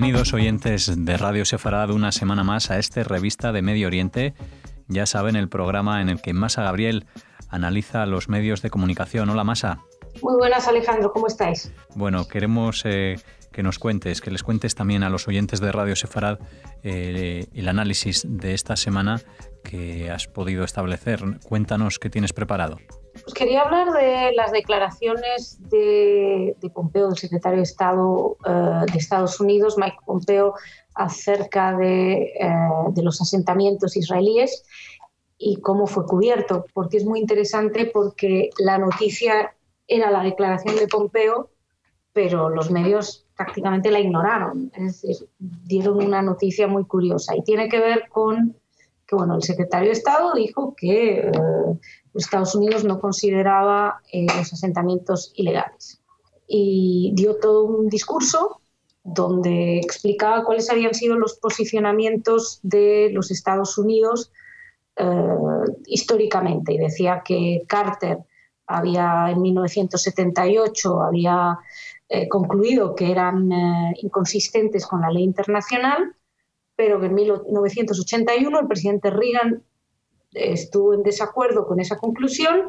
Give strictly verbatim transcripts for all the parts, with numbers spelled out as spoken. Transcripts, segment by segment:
Bienvenidos oyentes de Radio Sefarad una semana más a este Revista de Medio Oriente. Ya saben, el programa en el que Masa Gabriel analiza los medios de comunicación. Hola Masa. Muy buenas, Alejandro, ¿cómo estáis? Bueno, queremos eh, que nos cuentes, que les cuentes también a los oyentes de Radio Sefarad eh, el análisis de esta semana que has podido establecer. Cuéntanos qué tienes preparado. Pues quería hablar de las declaraciones de, de Pompeo, del secretario de Estado uh, de Estados Unidos, Mike Pompeo, acerca de, uh, de los asentamientos israelíes y cómo fue cubierto, porque es muy interesante porque la noticia era la declaración de Pompeo, pero los medios prácticamente la ignoraron, es decir, dieron una noticia muy curiosa y tiene que ver con que bueno, el secretario de Estado dijo que eh, Estados Unidos no consideraba eh, los asentamientos ilegales y dio todo un discurso donde explicaba cuáles habían sido los posicionamientos de los Estados Unidos eh, históricamente, y decía que Carter había en mil novecientos setenta y ocho había eh, concluido que eran eh, inconsistentes con la ley internacional, pero que en mil novecientos ochenta y uno el presidente Reagan estuvo en desacuerdo con esa conclusión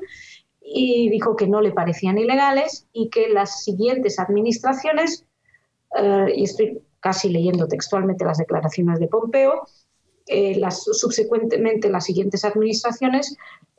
y dijo que no le parecían ilegales y que las siguientes administraciones, eh, y estoy casi leyendo textualmente las declaraciones de Pompeo, eh, las, subsecuentemente las siguientes administraciones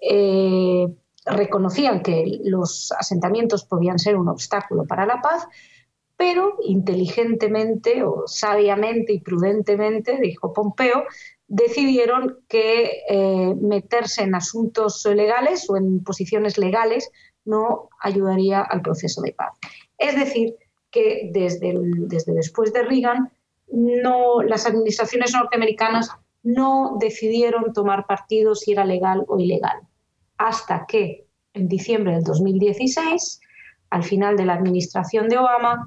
eh, reconocían que los asentamientos podían ser un obstáculo para la paz, pero inteligentemente o sabiamente y prudentemente, dijo Pompeo, decidieron que eh, meterse en asuntos legales o en posiciones legales no ayudaría al proceso de paz. Es decir, que desde, el, desde después de Reagan, no, las administraciones norteamericanas no decidieron tomar partido si era legal o ilegal, hasta que en diciembre del dos mil dieciséis, al final de la administración de Obama,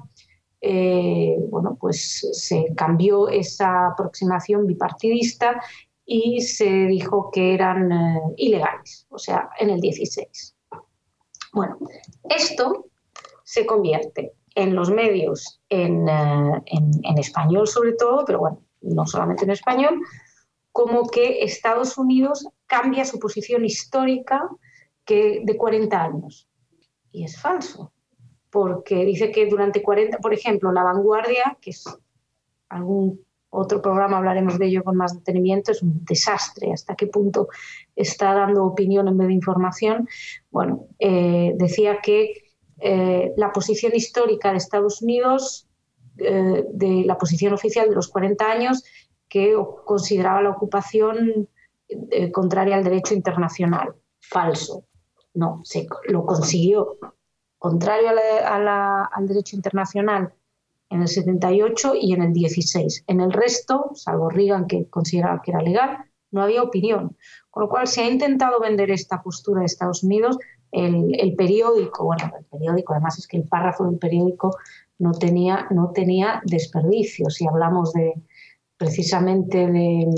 eh, bueno, pues se cambió esa aproximación bipartidista y se dijo que eran eh, ilegales, o sea, en el dieciséis. Bueno, esto se convierte en los medios, en, eh, en, en español sobre todo, pero bueno, no solamente en español, como que Estados Unidos cambia su posición histórica que de cuarenta años. Y es falso, porque dice que durante cuarenta, por ejemplo, La Vanguardia, que es algún otro programa, hablaremos de ello con más detenimiento, es un desastre hasta qué punto está dando opinión en vez de información. Bueno, eh, decía que eh, la posición histórica de Estados Unidos, eh, de la posición oficial de los cuarenta años, que consideraba la ocupación eh, contraria al derecho internacional. Falso. No, se lo consiguió. Contrario a la, a la, al derecho internacional en el setenta y ocho y en el dieciséis. En el resto, salvo Reagan, que consideraba que era legal, no había opinión. Con lo cual se ha intentado vender esta postura de Estados Unidos. El, el periódico, bueno, el periódico, además es que el párrafo del periódico no tenía, no tenía desperdicio. Si hablamos de precisamente de...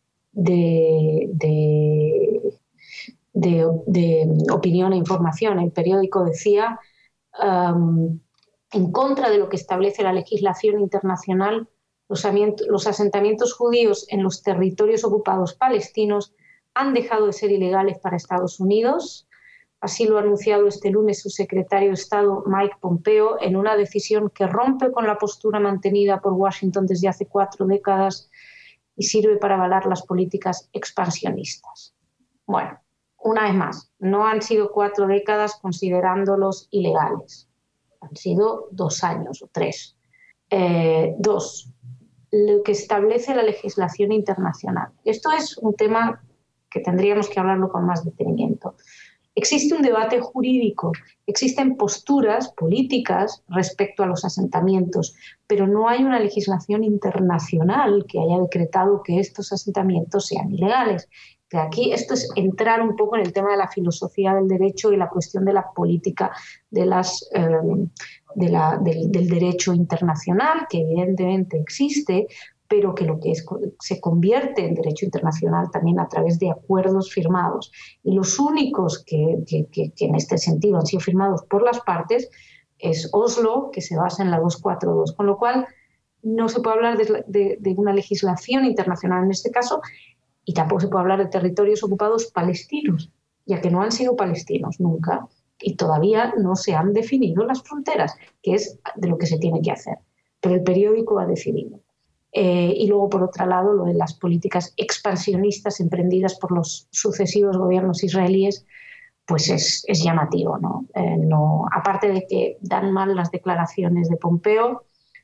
de, de De, de opinión e información. El periódico decía, um, en contra de lo que establece la legislación internacional, los, los asentamientos judíos en los territorios ocupados palestinos han dejado de ser ilegales para Estados Unidos. Así lo ha anunciado este lunes su secretario de Estado, Mike Pompeo, en una decisión que rompe con la postura mantenida por Washington desde hace cuatro décadas y sirve para avalar las políticas expansionistas. Bueno, una vez más, no han sido cuatro décadas considerándolos ilegales, han sido dos años o tres. Eh, dos, lo que establece la legislación internacional. Esto es un tema que tendríamos que hablarlo con más detenimiento. Existe un debate jurídico, existen posturas políticas respecto a los asentamientos, pero no hay una legislación internacional que haya decretado que estos asentamientos sean ilegales. De aquí esto es entrar un poco en el tema de la filosofía del derecho y la cuestión de la política de las, eh, de la, del, del derecho internacional, que evidentemente existe, pero que lo que es, se convierte en derecho internacional también a través de acuerdos firmados. Y los únicos que, que, que, que en este sentido han sido firmados por las partes es Oslo, que se basa en la doscientos cuarenta y dos, con lo cual no se puede hablar de, de, de una legislación internacional en este caso, y tampoco se puede hablar de territorios ocupados palestinos, ya que no han sido palestinos nunca y todavía no se han definido las fronteras, que es de lo que se tiene que hacer. Pero el periódico ha decidido. Eh, y luego, por otro lado, lo de las políticas expansionistas emprendidas por los sucesivos gobiernos israelíes, pues es, es llamativo, ¿no? Eh, no, aparte de que dan mal las declaraciones de Pompeo,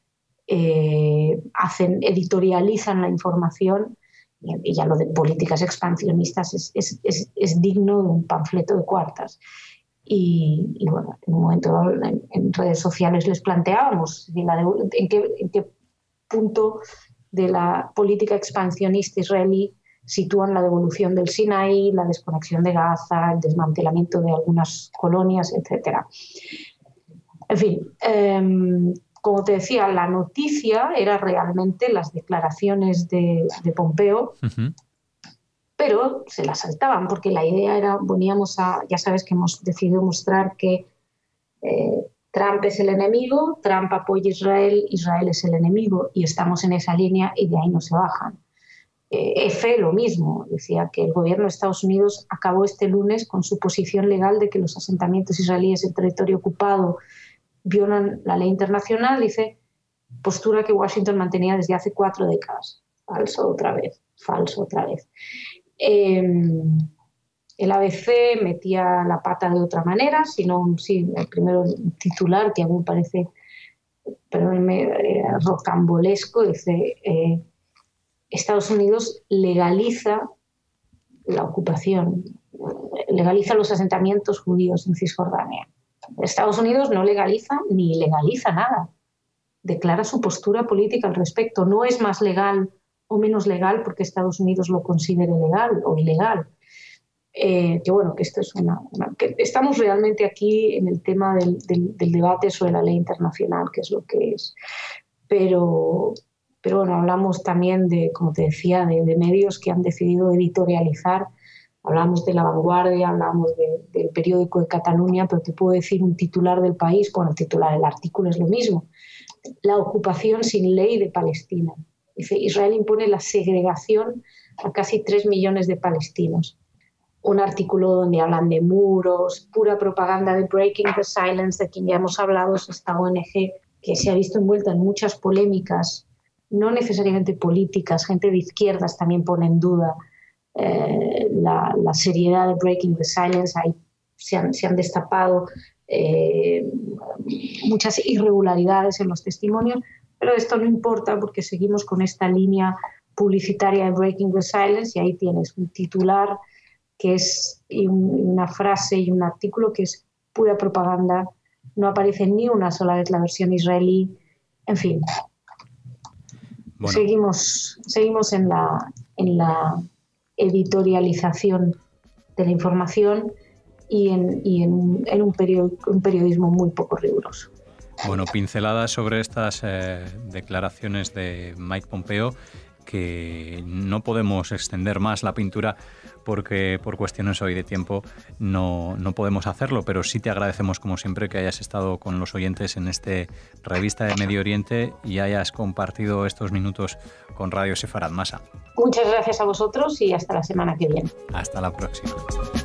eh, hacen, editorializan la información, y, y ya lo de políticas expansionistas es, es, es, es digno de un panfleto de cuartas. Y, y bueno, en un momento en, en redes sociales les planteábamos en, la de, en, qué, en qué punto de la política expansionista israelí sitúan la devolución del Sinaí, la desconexión de Gaza, el desmantelamiento de algunas colonias, etcétera. En fin, eh, como te decía, la noticia era realmente las declaraciones de, de Pompeo, uh-huh. pero se las saltaban porque la idea era, veníamos a, ya sabes que hemos decidido mostrar que eh, Trump es el enemigo, Trump apoya a Israel, Israel es el enemigo, y estamos en esa línea y de ahí no se bajan. Eh, Efe lo mismo, decía que el gobierno de Estados Unidos acabó este lunes con su posición legal de que los asentamientos israelíes en territorio ocupado violan la ley internacional, dice, postura que Washington mantenía desde hace cuatro décadas. Falso otra vez, falso otra vez. Eh, El A B C metía la pata de otra manera, sino sí, el primero titular, que a mí me parece perdónenme, eh, rocambolesco, dice, eh, Estados Unidos legaliza la ocupación, legaliza los asentamientos judíos en Cisjordania. Estados Unidos no legaliza ni legaliza nada, declara su postura política al respecto. No es más legal o menos legal porque Estados Unidos lo considere legal o ilegal. Eh, que bueno, que esto es una, una que estamos realmente aquí en el tema del, del, del debate sobre la ley internacional, que es lo que es. Pero, pero bueno, hablamos también de, como te decía, de, de medios que han decidido editorializar. Hablamos de La Vanguardia, hablamos de, del periódico de Cataluña, pero te puedo decir un titular del País, bueno, el titular, el artículo es lo mismo. La ocupación sin ley de Palestina. Dice, Israel impone la segregación a casi tres millones de palestinos. Un artículo donde hablan de muros, pura propaganda de Breaking the Silence, de quien ya hemos hablado, es esta O N G que se ha visto envuelta en muchas polémicas, no necesariamente políticas, gente de izquierdas también pone en duda eh, la, la seriedad de Breaking the Silence. Ahí se han, se han destapado eh, muchas irregularidades en los testimonios, pero esto no importa porque seguimos con esta línea publicitaria de Breaking the Silence y ahí tienes un titular que es y un, una frase y un artículo que es pura propaganda, no aparece ni una sola vez la versión israelí, en fin. Bueno. Seguimos, seguimos en la, en la editorialización de la información y en, y en, en un, period, un periodismo muy poco riguroso. Bueno, pinceladas sobre estas eh, declaraciones de Mike Pompeo, que no podemos extender más la pintura porque por cuestiones hoy de tiempo no, no podemos hacerlo, pero sí te agradecemos como siempre que hayas estado con los oyentes en este Revista de Medio Oriente y hayas compartido estos minutos con Radio Sefarad Masa. Muchas gracias a vosotros y hasta la semana que viene. Hasta la próxima.